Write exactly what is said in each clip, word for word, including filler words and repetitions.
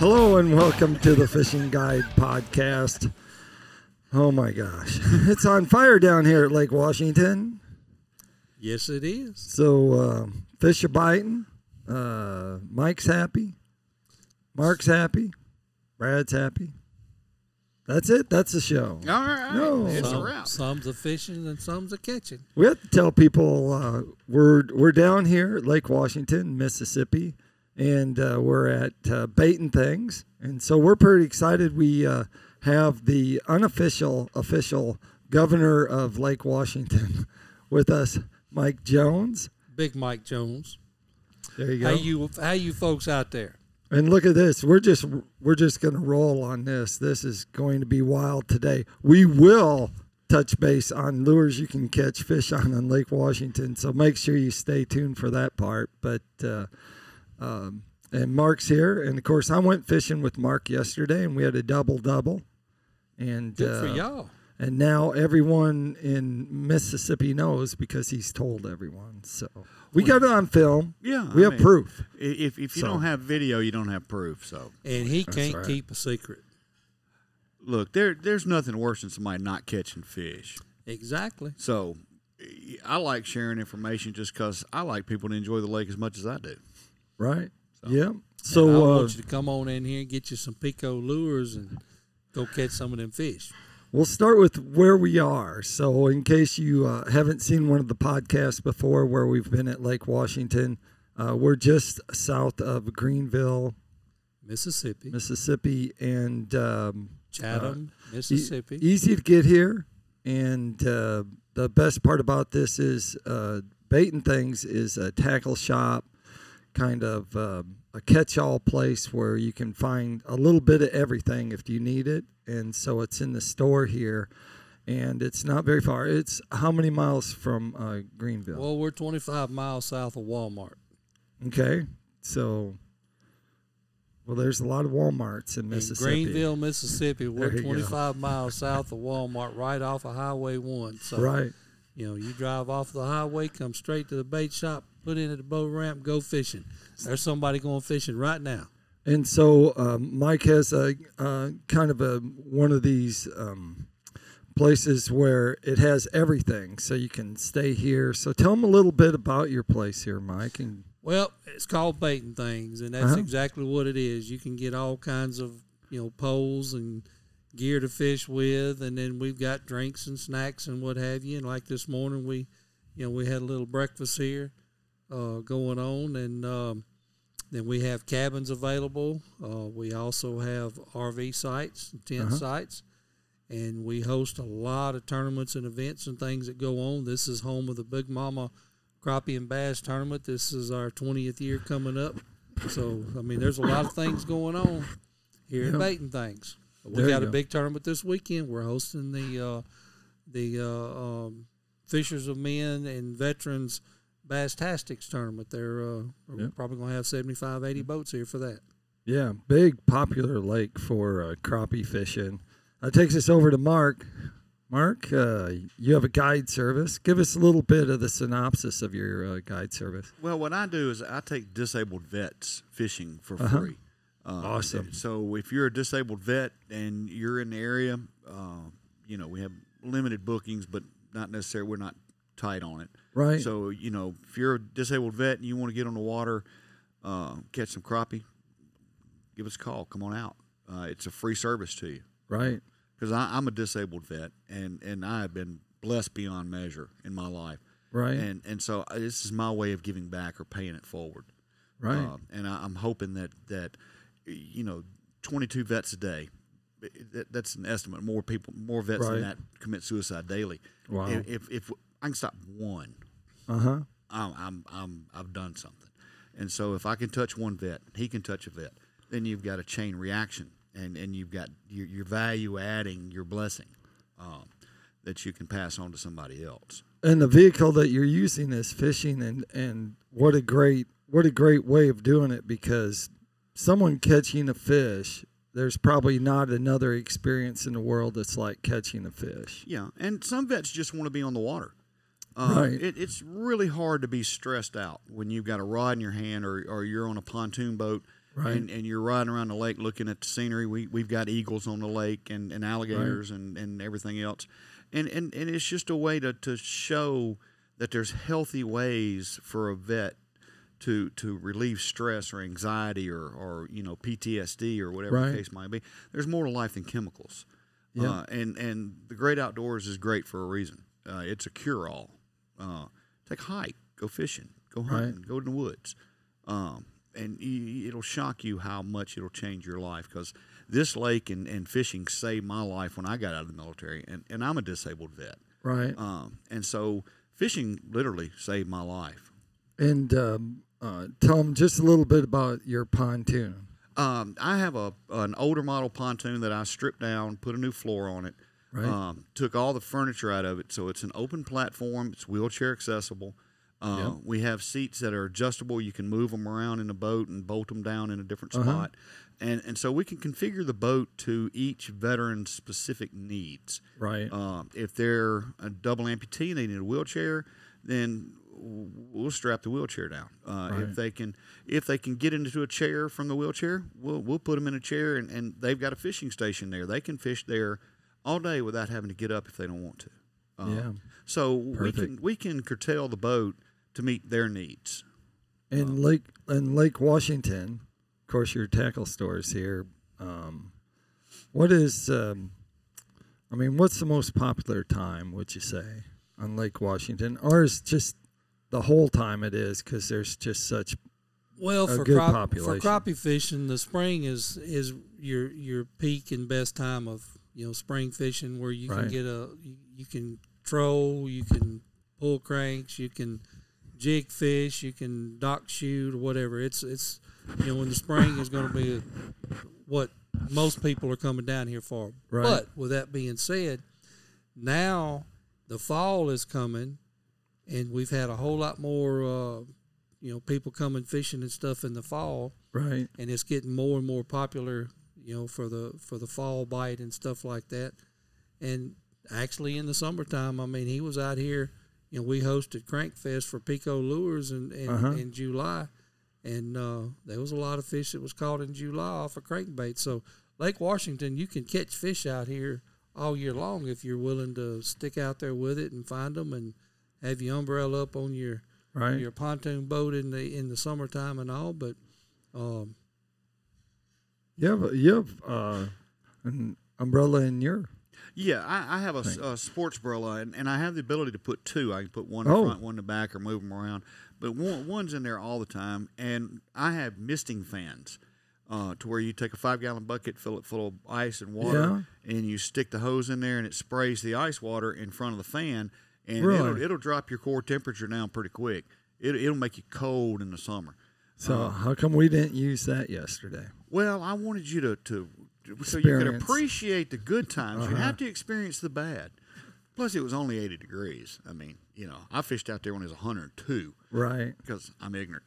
Hello and welcome to the Fishing Guide Podcast. Oh my gosh, it's on fire down here at Lake Washington. Yes, it is. So uh, fish are biting. Uh, Mike's happy. Mark's happy. Brad's happy. That's it. That's the show. All right. No. It's Some, a wrap. some's a fishing and some's a catching. We have to tell people uh, we're we're down here at Lake Washington, Mississippi, and uh, we're at uh, Baiting Things, and so we're pretty excited. We uh, have the unofficial, official governor of Lake Washington with us, Mike Jones. Big Mike Jones. There you go. How you how you folks out there? And look at this. We're just we're just going to roll on this. This is going to be wild today. We will touch base on lures you can catch fish on on Lake Washington. So make sure you stay tuned for that part. But uh, um, and Mark's here, and of course I went fishing with Mark yesterday, and we had a double double. And Good uh, for y'all. And now everyone in Mississippi knows because he's told everyone. So we got it on film. Yeah, we I have mean, proof. If if you So. don't have video, you don't have proof. So And he That's can't right. keep a secret. look, there there's nothing worse than somebody not catching fish. Exactly. So I like sharing information just because I like people to enjoy the lake as much as I do. Right. So. Yeah. And I So uh, want you to come on in here and get you some Pico lures and go catch some of them fish. we'll start with where we are. So in case you uh, haven't seen one of the podcasts before where we've been at Lake Washington, uh, we're just south of Greenville, Mississippi, Mississippi, and um, Chatham, e- Mississippi. easy to get here. And uh, the best part about this is uh, Baiting Things is a tackle shop, kind of uh, a catch-all place where you can find a little bit of everything if you need it. And so it's in the store here, and it's not very far. It's how many miles from uh, Greenville? Well, we're twenty-five miles south of Walmart. Okay, so well, there's a lot of Walmarts in Mississippi. In Greenville, Mississippi, we're There you go. twenty-five miles south of Walmart, right off of Highway one. So, Right. you know, you drive off the highway, come straight to the bait shop, put in at the boat ramp, go fishing. There's somebody going fishing right now. And so um, Mike has a uh, kind of a one of these um, places where it has everything, so you can stay here. So tell them a little bit about your place here, Mike. And Well, it's called Baiting Things, and that's Uh-huh. exactly what it is. You can get all kinds of, you know, poles and gear to fish with, and then we've got drinks and snacks and what have you. And like this morning, we, you know, we had a little breakfast here uh, going on, and um, then we have cabins available. Uh, we also have R V sites, tent Uh-huh. sites, and we host a lot of tournaments and events and things that go on. This is home of the Big Mama Crappie and Bass Tournament. This is our twentieth year coming up. So, I mean, there's a lot of things going on here Yeah. at Baiting Things. We There you got a go. big tournament this weekend. We're hosting the uh, the uh, um, Fishers of Men and Veterans Bass-Tastics tournament. They're uh, we're Yeah. probably going to have seventy-five, eighty boats here for that. yeah, big popular lake for uh, crappie fishing. That takes us over to Mark. Mark, uh, you have a guide service. Give us a little bit of the synopsis of your uh, guide service. Well, what I do is I take disabled vets fishing for Uh-huh. free. Uh, Awesome. So if you're a disabled vet and you're in the area, uh, you know, we have limited bookings, but not necessarily, we're not tight on it. Right. So, you know, if you're a disabled vet and you want to get on the water, uh, catch some crappie, give us a call. Come on out. Uh, it's a free service to you. Right. Because I'm a disabled vet, and, and I have been blessed beyond measure in my life. Right. And and so uh, this is my way of giving back or paying it forward. Right. Uh, and I, I'm hoping that, that, you know, twenty-two vets a day, that, that's an estimate. More people, more vets Right. than that commit suicide daily. Wow. If, if, if I can stop one, Uh huh. I'm, I'm, I'm, I've done something. And so if I can touch one vet, he can touch a vet, then you've got a chain reaction. And, and you've got your, your value adding your blessing um, that you can pass on to somebody else. And the vehicle that you're using is fishing, and, and what a great what a great way of doing it, because someone catching a fish, there's probably not another experience in the world that's like catching a fish. Yeah, and some vets just want to be on the water. Uh, Right. It, it's really hard to be stressed out when you've got a rod in your hand or, or you're on a pontoon boat Right. and, and you're riding around the lake looking at the scenery. We we've got eagles on the lake and, and alligators and, and everything else, and, and and it's just a way to to show that there's healthy ways for a vet to to relieve stress or anxiety or, or you know P T S D or whatever Right. the case might be. There's more to life than chemicals. Yeah. Uh, and and the great outdoors is great for a reason. Uh, it's a cure all. Uh, take a hike, go fishing, go hunting, Right. go in the woods, um, and you, it'll shock you how much it'll change your life. Because this lake and, and fishing saved my life when I got out of the military, and, and I'm a disabled vet. Right. Um, and so fishing literally saved my life. And um, uh, tell them just a little bit about your pontoon. Um, I have a an older model pontoon that I stripped down, put a new floor on it, Right. um, took all the furniture out of it, so it's an open platform. It's wheelchair accessible. Uh, Yep. We have seats that are adjustable. You can move them around in the boat and bolt them down in a different Uh-huh. spot, and and so we can configure the boat to each veteran's specific needs. Right. Um, if they're a double amputee and they need a wheelchair, then we'll strap the wheelchair down. Uh, Right. If they can, if they can get into a chair from the wheelchair, we'll we'll put them in a chair, and, and they've got a fishing station there. They can fish there all day without having to get up if they don't want to. Uh, Yeah. So we Perfect. can we can curtail the boat to meet their needs. In Lake in Lake Washington, of course, your tackle stores here. Um, what is, um, I mean, what's the most popular time? Would you say on Lake Washington, or is just the whole time it is because there's just such Well, a for good crop, for population. crappie fishing, the spring is is your your peak and best time of you know spring fishing, where you Right. can get a you, you can troll, you can pull cranks, you can jig fish, you can dock shoot or whatever. It's it's you know in the spring is going to be a, what most people are coming down here for. Right. But with that being said, now the fall is coming, and we've had a whole lot more. Uh, you know, people coming fishing and stuff in the fall, right. and it's getting more and more popular, you know, for the for the fall bite and stuff like that. And actually in the summertime, I mean, he was out here, you know, we hosted Crank Fest for Pico Lures in, in, Uh-huh. in July, and uh, there was a lot of fish that was caught in July off of crankbait. So Lake Washington, you can catch fish out here all year long if you're willing to stick out there with it and find them and have your umbrella up on your Right. your pontoon boat in the in the summertime and all, but um, You have you have uh, an umbrella in your Yeah, I, I have a, s- Thing. a sports umbrella, and, and I have the ability to put two. I can put one Oh. in front, one in the back, or move them around. But one, one's in there all the time, and I have misting fans, uh, to where you take a five-gallon bucket, fill it full of ice and water, and you stick the hose in there, and it sprays the ice water in front of the fan, and Really? it'll, it'll drop your core temperature down pretty quick. It, it'll make you cold in the summer. So Uh, how come we didn't use that yesterday? Well, I wanted you to, to so you could Experience. appreciate the good times. You Uh-huh. have to experience the bad. Plus, it was only eighty degrees. I mean, you know, I fished out there when it was one hundred two Right. because I'm ignorant.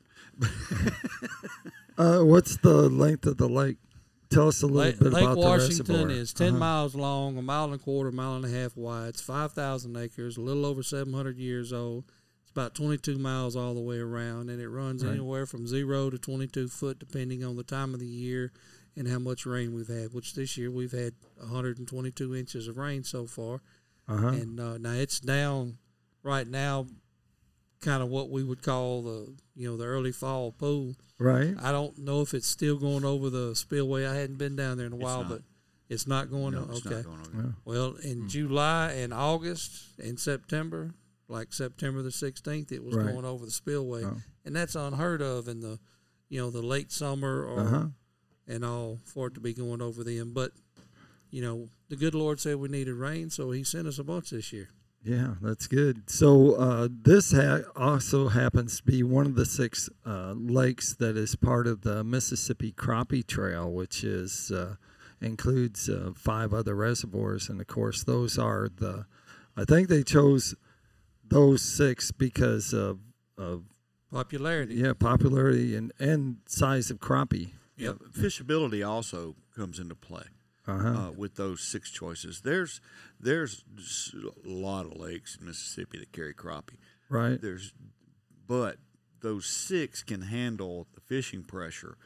Uh, what's the length of the lake? Tell us a little Lake, bit Lake about the Washington reservoir. is ten Uh-huh. miles long, a mile and a quarter, mile and a half wide. It's five thousand acres, a little over seven hundred years old. It's about twenty-two miles all the way around, and it runs Right. anywhere from zero to twenty-two foot, depending on the time of the year and how much rain we've had. Which this year we've had one hundred twenty-two inches of rain so far. Uh-huh. And uh, now it's down right now, kind of what we would call the you know the early fall pool. Right. I don't know if it's still going over the spillway. I hadn't been down there in a It's while, not. but it's not going. No, on. it's Okay. not going over. Yeah. Well, in July and August and September, like September the sixteenth, it was Right. going over the spillway, Oh. and that's unheard of in the you know the late summer or Uh-huh. and all for it to be going over them. But you know the good Lord said we needed rain, so He sent us a bunch this year. Yeah, that's good. So uh, this ha- also happens to be one of the six uh, lakes that is part of the Mississippi Crappie Trail, which is uh, includes uh, five other reservoirs, and of course those are the. I think they chose those six because of, of Popularity. Uh-huh. yeah popularity and, and size of crappie. Yeah, fishability also comes into play. Uh-huh. Uh, with those six choices, there's there's s- a lot of lakes in Mississippi that carry crappie. Right. There's, but those six can handle the fishing pressure, to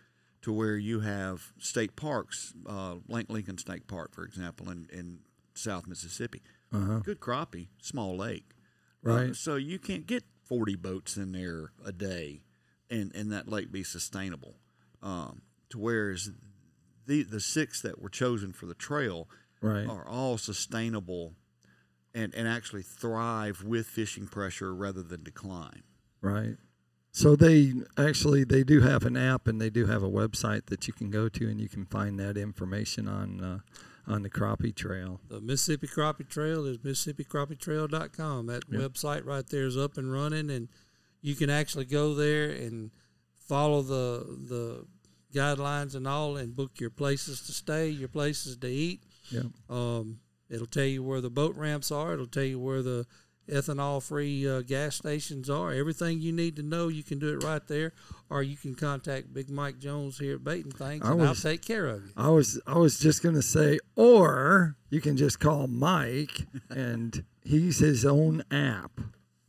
to where you have state parks, uh, Lake Lincoln State Park, for example, in, in South Mississippi. Uh-huh. Good crappie, small lake. Right. Uh, so you can't get forty boats in there a day and, and that lake be sustainable. Um, to whereas the, the six that were chosen for the trail Right. are all sustainable and, and actually thrive with fishing pressure rather than decline. Right. So they actually they do have an app and they do have a website that you can go to and you can find that information on uh, on the crappie trail. The Mississippi Crappie Trail is Mississippi Crappie Trail dot com. That Yep. website right there is up and running, and you can actually go there and follow the the guidelines and all, and book your places to stay, your places to eat. Yeah. Um, it'll tell you where the boat ramps are. It'll tell you where the ethanol-free uh, gas stations are. Everything you need to know, you can do it right there, or you can contact Big Mike Jones here at Baiting Things, I and was- I'll take care of you. I was I was just gonna say, or you can just call Mike and he's his own app.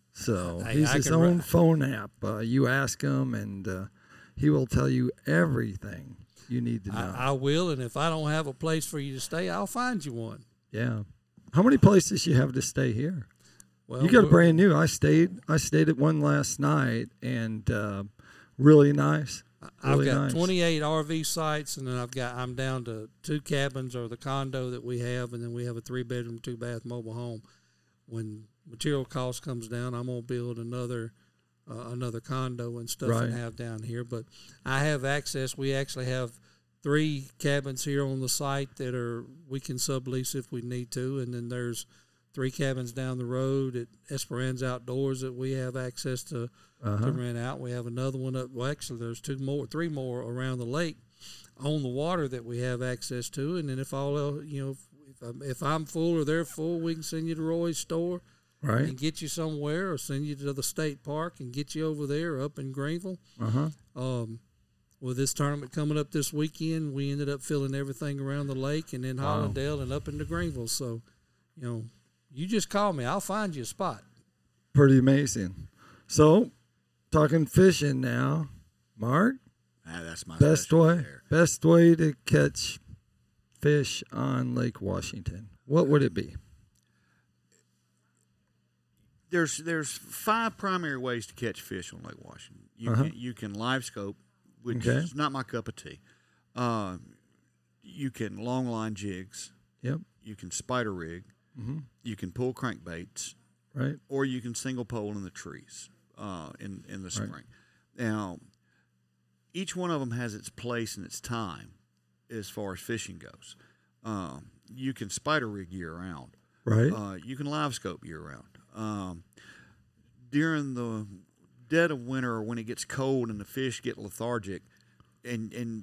So Hey, he's I his can own ri- phone app. Uh, you ask him and uh, he will tell you everything you need to know. I, I will, and if I don't have a place for you to stay, I'll find you one. Yeah. How many places you have to stay here? Well, You got a we're- brand new. I stayed. I stayed at one last night, and uh, really nice. I've Really got nice. twenty-eight R V sites, and then I've got I'm down to two cabins or the condo that we have, and then we have a three bedroom, two bath mobile home. When material cost comes down, I'm gonna build another uh, another condo and stuff Right. and have down here. But I have access. We actually have three cabins here on the site that are we can sublease if we need to, and then there's three cabins down the road at Esperanza Outdoors that we have access to Uh-huh. to rent out. We have another one up. Well, actually, there's two more, three more around the lake on the water that we have access to. And then if all else, you know, if, if, I'm, if I'm full or they're full, we can send you to Roy's store Right. and get you somewhere, or send you to the state park and get you over there up in Greenville. Uh huh. Um, with this tournament coming up this weekend, we ended up filling everything around the lake and then Wow. Hollandale and up into Greenville. So, you know, you just call me. I'll find you a spot. Pretty amazing. So, talking fishing now, Mark. Ah, that's my Best specialty way. there. Best way to catch fish on Lake Washington. What would it be? There's there's five primary ways to catch fish on Lake Washington. You Uh-huh. can you can live scope, which Okay. is not my cup of tea. Uh, you can long line jigs. Yep. You can spider rig. Mm-hmm. You can pull crankbaits, Right. or you can single pole in the trees uh, in in the Right. spring. Now, each one of them has its place and its time as far as fishing goes. Um, you can spider rig year round. Right. Uh, you can live scope year round. Um, during the dead of winter, or when it gets cold and the fish get lethargic, and and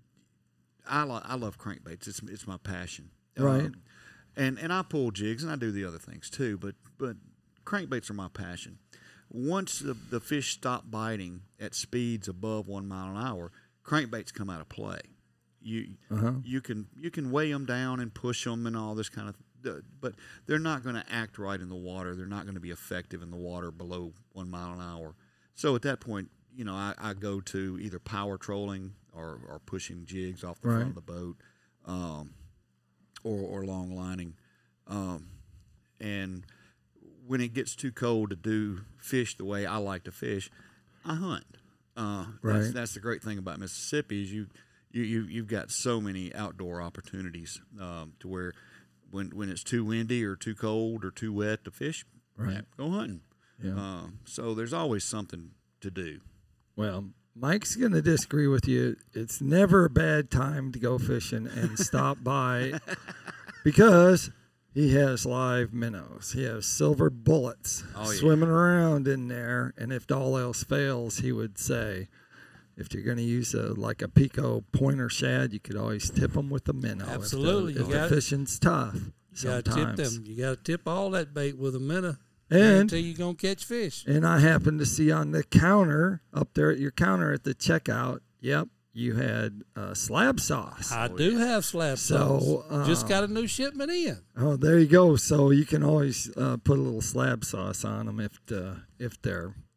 I lo- I love crankbaits. It's it's my passion. Right. Um, and and I pull jigs and I do the other things too. But but crankbaits are my passion. Once the, the fish stop biting at speeds above one mile an hour, crankbaits come out of play. You Uh-huh. you can you can weigh them down and push them and all this kind of, but they're not going to act right in the water. They're not going to be effective in the water below one mile an hour. So at that point, you know, I, I go to either power trolling or, or pushing jigs off the Right. front of the boat, um, or or long lining, um, and when it gets too cold to do fish the way I like to fish, I hunt. Uh, that's, Right. that's the great thing about Mississippi is you, you, you you've got so many outdoor opportunities um, to where when when it's too windy or too cold or too wet to fish, Right. yeah, go hunting. Yeah. Um, so there's always something to do. Well, Mike's going to disagree with you. It's never a bad time to go fishing and stop by because he has live minnows. He has silver bullets Oh, yeah. swimming around in there. And if all else fails, he would say, if you're going to use a like a pico pointer shad, you could always tip them with a minnow. Absolutely. If You the, if the gotta- fishing's tough. You got to tip Sometimes. them. You got to tip all that bait with a minnow. And Until you're going to catch fish. And I happened to see on the counter up there at your counter at the checkout, yep, you had uh, slab sauce. I do have slab sauce. So, uh, Just got a new shipment in. Oh, there you go. So you can always uh, put a little slab sauce on them if the, if they're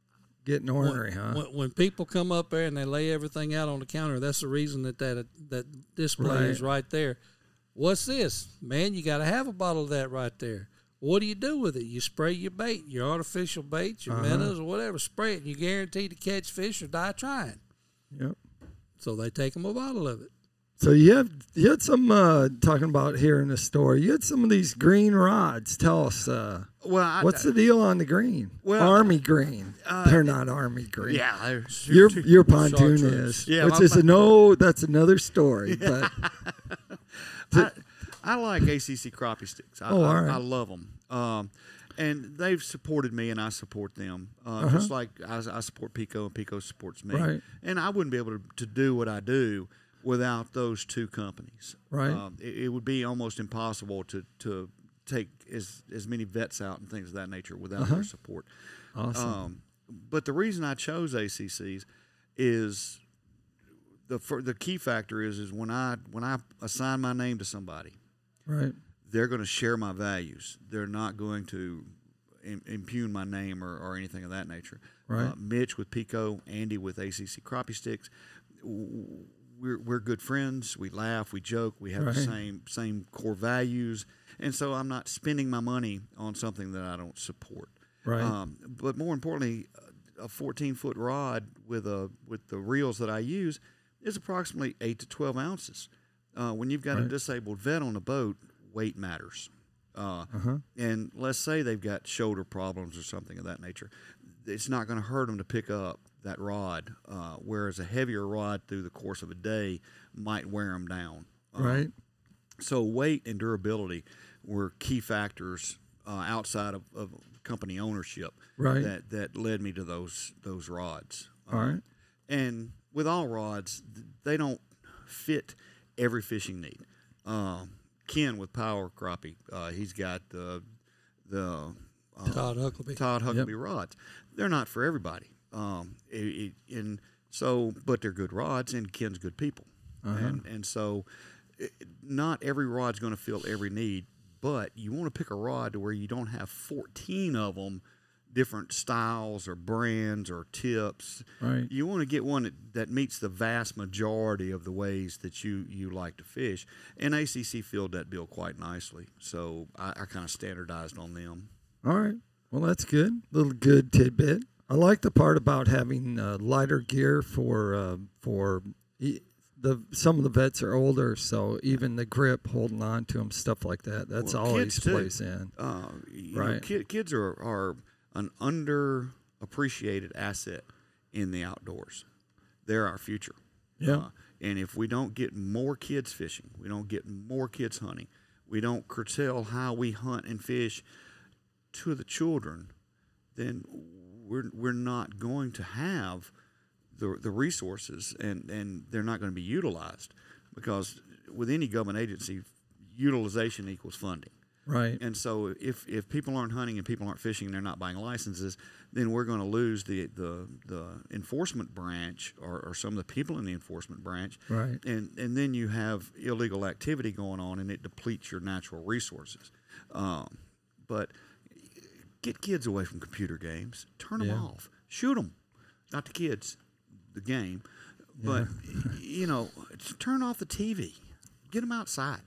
Getting ornery, when, huh? when, when people come up there and they lay everything out on the counter, that's the reason that that, that display Right. is right there. What's this? Man, you got to have a bottle of that right there. What do you do with it? You spray your bait, your artificial baits, your Uh-huh. minnows, or whatever. Spray it, and you guarantee to catch fish or die trying. Yep. So they take them a bottle of it. So you have you had some uh, talking about here in the store. You had some of these green rods. Tell us uh, Well, I, what's the deal on the green? Well, Army green. uh, They're not army green. yeah, they're- Your your pontoon Chartreuse. is, Yeah, which my is a pon- no. That's another story. But I, I like A C C crappie sticks. I, Oh, I, all right. I love them. Um, and they've supported me, and I support them. Uh, Uh-huh. Just like I, I support Pico, and Pico supports me. Right. And I wouldn't be able to, to do what I do without those two companies. Right. Um, it, it would be almost impossible to, to take as, as many vets out and things of that nature without Uh-huh. their support. awesome. Um, but the reason I chose A C Cs is the fir- the key factor is is when I when I assign my name to somebody, right. they're going to share my values. They're not going to Im- impugn my name or, or anything of that nature. Right. Uh, Mitch with Pico, Andy with A C C crappie sticks. w- We're we're good friends. We laugh, we joke, we have the Right. same same core values, and so I'm not spending my money on something that I don't support. Right. Um, but more importantly, a fourteen foot rod with a with the reels that I use is approximately eight to twelve ounces. Uh, when you've got a Right. disabled vet on the boat, weight matters. Uh, Uh-huh. And let's say they've got shoulder problems or something of that nature, it's not going to hurt them to pick up that rod. Uh, whereas a heavier rod through the course of a day might wear them down. Uh, Right. So weight and durability were key factors uh, outside of, of company ownership Right. that, that led me to those those rods. All Um, right. And with all rods, th- they don't fit every fishing need. Um, Ken with Power Crappie, uh, he's got the the uh, Todd Huckabee. Todd Huckabee rods. They're not for everybody. Um, it, it, and so, but they're good rods, and Ken's good people, Uh-huh. and and so, it, not every rod's going to fill every need. But you want to pick a rod to where you don't have fourteen of them, different styles or brands or tips. Right. You want to get one that, that meets the vast majority of the ways that you, you like to fish. And A C C filled that bill quite nicely. So I, I kind of standardized on them. All right. Well, that's good. Little good tidbit. I like the part about having uh, lighter gear for uh, for e- the some of the vets are older, so even the grip, holding on to them, stuff like that. That's Well, always kids, too. plays in. Uh, you know, Right. kid, kids are, are an underappreciated asset in the outdoors. They're our future. Yeah. Uh, and if we don't get more kids fishing, we don't get more kids hunting, we don't curtail how we hunt and fish to the children, then we're we're not going to have the the resources, and, and they're not going to be utilized, because with any government agency, utilization equals funding. Right. And so if, if people aren't hunting and people aren't fishing and they're not buying licenses, then we're going to lose the, the, the enforcement branch, or, or some of the people in the enforcement branch. Right. And, and then you have illegal activity going on, and it depletes your natural resources. Um, but get kids away from computer games. Turn them Yeah. off. Shoot them. Not the kids, the game. But, you know, turn off the T V. Get them outside.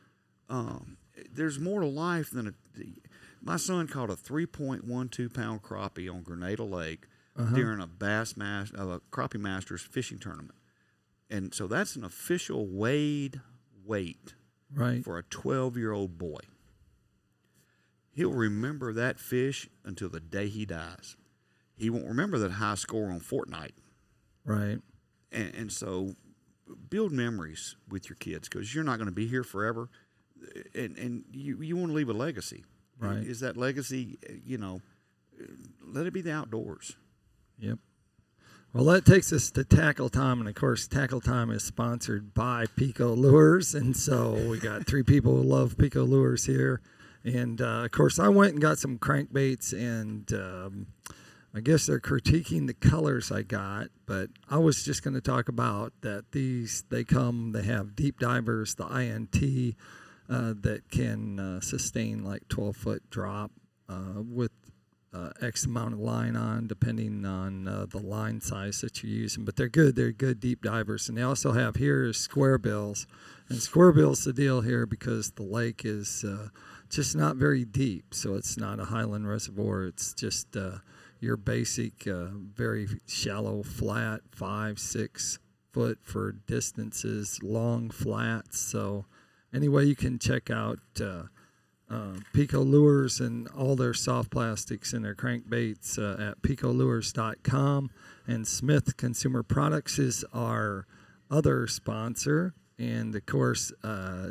Um, there's more to life than a. My son caught a three point one two pound crappie on Grenada Lake Uh-huh. during a bass mas- uh, a crappie masters fishing tournament, and so that's an official weighed weight Right. for a twelve year old boy. He'll remember that fish until the day he dies. He won't remember that high score on Fortnite, Right. and, and so build memories with your kids, because you're not going to be here forever. And and you, you want to leave a legacy. Right. Is that legacy, you know, let it be the outdoors. Yep. Well, that takes us to Tackle Time, and of course, Tackle Time is sponsored by Pico Lures, and so we got three people who love Pico Lures here, and uh, of course, I went and got some crankbaits, and um, I guess they're critiquing the colors I got, but I was just going to talk about that these they come, they have deep divers, the I N T. Uh, that can uh, sustain like twelve foot drop uh, with uh, X amount of line on, depending on uh, the line size that you're using. But they're good. They're good deep divers. And they also have here is square bills. And square bills the deal here because the lake is uh, just not very deep. So it's not a highland reservoir. It's just uh, your basic, uh, very shallow, flat, five, six foot for distances, long flats. So anyway, you can check out uh, uh, Pico Lures and all their soft plastics and their crankbaits uh, at pico lures dot com. And Smith Consumer Products is our other sponsor. And of course, uh,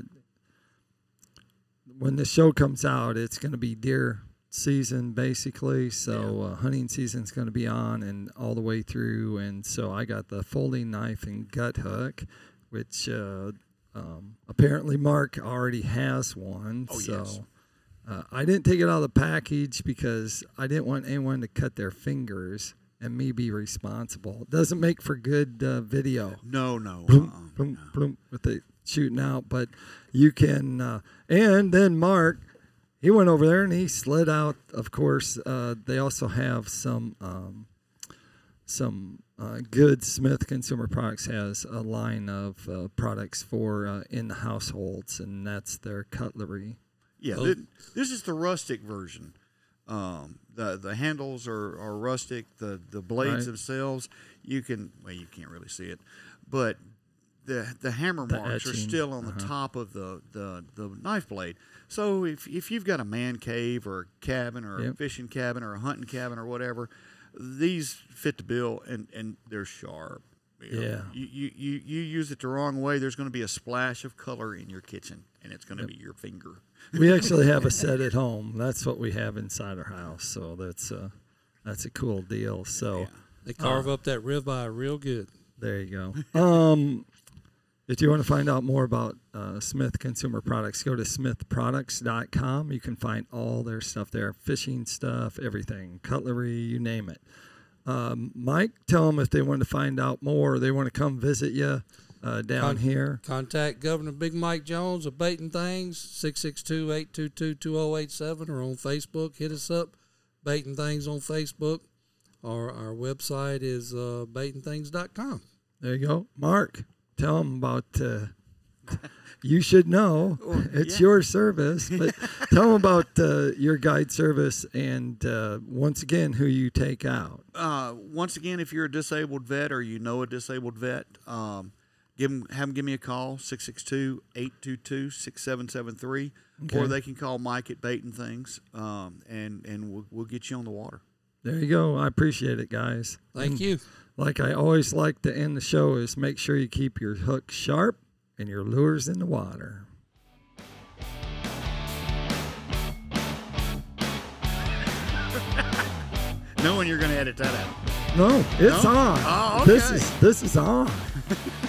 when the show comes out, it's going to be deer season basically. So uh, hunting season's going to be on and all the way through. And so I got the folding knife and gut hook, which uh, um, apparently Mark already has one. Oh, so yes. uh, I didn't take it out of the package because I didn't want anyone to cut their fingers and me be responsible. It doesn't make for good uh, video. No, no. Bloom, uh-uh, bloom, no. bloom, with the shooting out. But you can, uh, and then Mark, he went over there and he slid out. Of course, uh, they also have some um, some uh, good Smith Consumer Products has a line of uh, products for uh, in the households, and that's their cutlery. Yeah, Oh. th- this is the rustic version. Um, the the handles are, are rustic. The the blades Right. themselves, you can well you can't really see it, but the the hammer The marks are etching, still on the uh-huh. top of the, the, the knife blade. So if if you've got a man cave or a cabin or a Yep. fishing cabin or a hunting cabin or whatever, these fit the bill and, and they're sharp. You know, Yeah. You, you, you, you use it the wrong way, there's going to be a splash of color in your kitchen, and it's going to Yep. be your finger. We actually have a set at home. That's what we have inside our house. So that's uh, that's a cool deal. So. Yeah. They carve up that ribeye real good. There you go. Um, if you want to find out more about uh, Smith Consumer Products, go to smith products dot com. You can find all their stuff there, fishing stuff, everything, cutlery, you name it. Um, Mike, tell them if they want to find out more, they want to come visit you uh, down Con- here. Contact Governor Big Mike Jones of Baiting Things, six six two, eight two two, two zero eight seven, or on Facebook. Hit us up, Baiting Things on Facebook. Our, our website is uh, baiting things dot com. There you go. Mark, tell them about, uh, you should know, Well, it's yeah. your service, but tell them about uh, your guide service and uh, once again, who you take out. Uh, once again, if you're a disabled vet or you know a disabled vet, um, give 'em, have them give me a call, six six two, eight two two, six seven seven three, Okay. or they can call Mike at Baiting Things, um, and, and we'll, we'll get you on the water. There you go. I appreciate it, guys. Thank And you. like I always like to end the show is make sure you keep your hook sharp and your lures in the water. Knowing you're going to edit that out. No, it's No? on. Oh, This okay. is this is on.